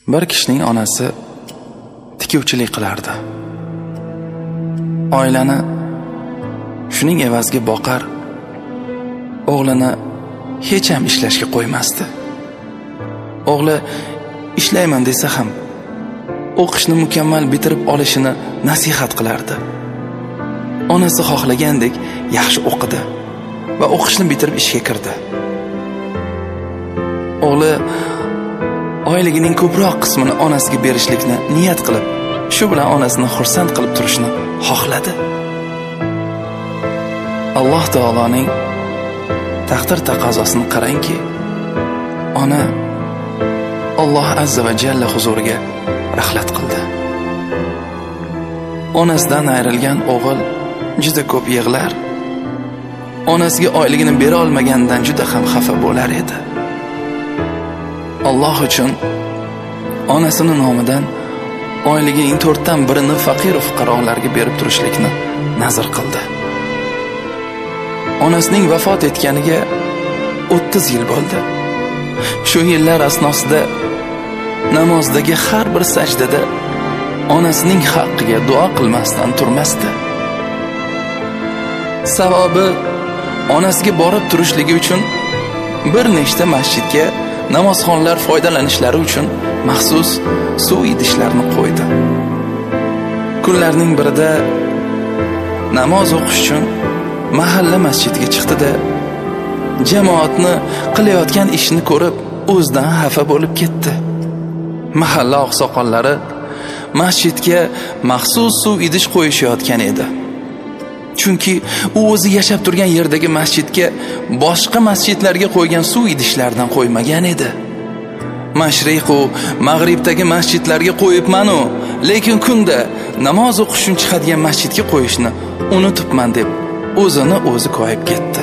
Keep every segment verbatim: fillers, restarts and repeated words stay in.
Bir kishining onasi tikuvchilik qilardi. Oilani shuning evaziga boqar, o'g'lini hech ham ishlashga qo'ymasdi. O'g'li ishlayman desa ham o'qishni mukammal bitirib olishini nasihat qilardi. Onasi xohlagandek yaxshi o'qidi va o'qishni bitirib ishga kirdi. O'g'li oyligining ko'proq qismini onasiga berishlikni niyat qilib, shu bilan onasini xursand qilib turishni xohladi. Alloh taoloning taqdir taqozosini qarangki, ona Alloh azza va jalla huzuriga rahlat qildi. Onasidan ayrilgan o'g'il juda ko'p yig'lar. Onasiga oyligini bera olmaganidan juda ham xafa bo'lar edi. Alloh uchun onasining nomidan oyligining to'rtdan birini faqir va fuqarolarga berib turishlikni nazr qildi. Onasining vafot etganiga o'ttiz yil bo'ldi. Shu yillar asnosida namozdagi har bir sajdada onasining haqqiga duo qilmasdan turmasdi. Savobi onasiga borib turishligi uchun bir nechta masjidga namozxonlar foydalanishlari uchun maxsus suv idishlarni qo'ydi. Kunlarning birida namoz o'qish uchun mahalla masjidiga chiqdi-da, jamoatni qilayotgan ishini ko'rib, o'zidan xafa bo'lib ketdi. Mahalla oqsoqollari masjidga maxsus suv idish qo'yishayotgan edi. Chunki u o'zi yashab turgan yerdagi masjidga boshqa masjidlarga qo'ygan suv idishlardan qo'ymagan edi. Mashriq va mag'ribdagi masjidlarga qo'yibman-u, lekin kunda namoz o'qish uchun chiqadigan masjidga qo'yishni unutibman deb o'zini o'zi koyib ketdi.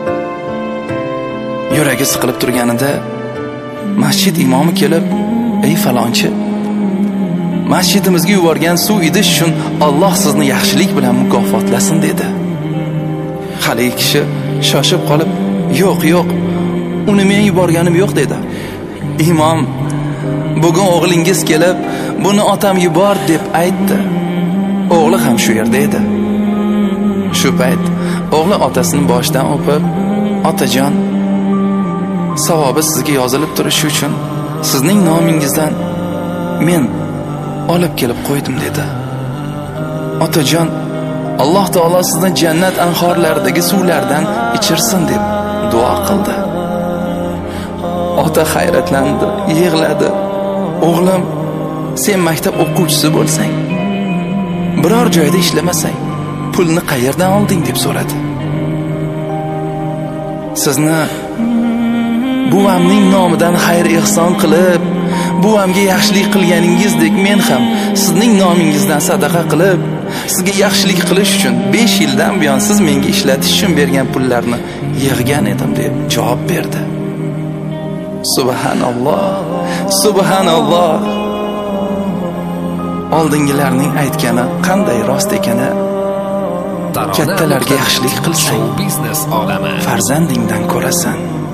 Yuragi siqilib turganida masjid imomi kelib, "Ey falonchi, masjidimizga yuborgan suv idish uchun Alloh sizni yaxshilik bilan mukofotlasin" dedi. Hali kishi shoshib qolib, "Yo'q, yo'q, uni men yuborganim yo'q" dedi. Imom, "Bugun o'g'lingiz kelib, buni otam yubor" deb aytdi. O'g'li ham shu yerda edi. Shu payt o'g'li otasining boshidan o'pib, "Otajon, savobi sizga yozilib turishi uchun sizning nomingizdan men olib kelib qo'ydim" dedi. "Otajon, Alloh taolo sizni jannat anhorlaridagi suvlardan ichirsin" deb duo qildi. Ota hayratlandi, yig'ladi. "O'g'lim, sen maktab o'quvchisi bo'lsang, biror joyda ishlamasang, pulni qayerdan olding?" deb so'radi. "Sizni buvamning nomidan xayr ehson qilib, buvamga yaxshilik qilganingizdek men ham sizning nomingizdan sadaqa qilib, sizga yaxshilik qilish uchun besh yildan buyon siz menga ishlatish uchun bergan pullarni yig'gan edim" deb javob berdi. Subhanalloh, subhanalloh. Oldingilarning aytgani qanday rost ekani. Kattalarga yaxshilik qilsang, farzandingdan ko'rasan.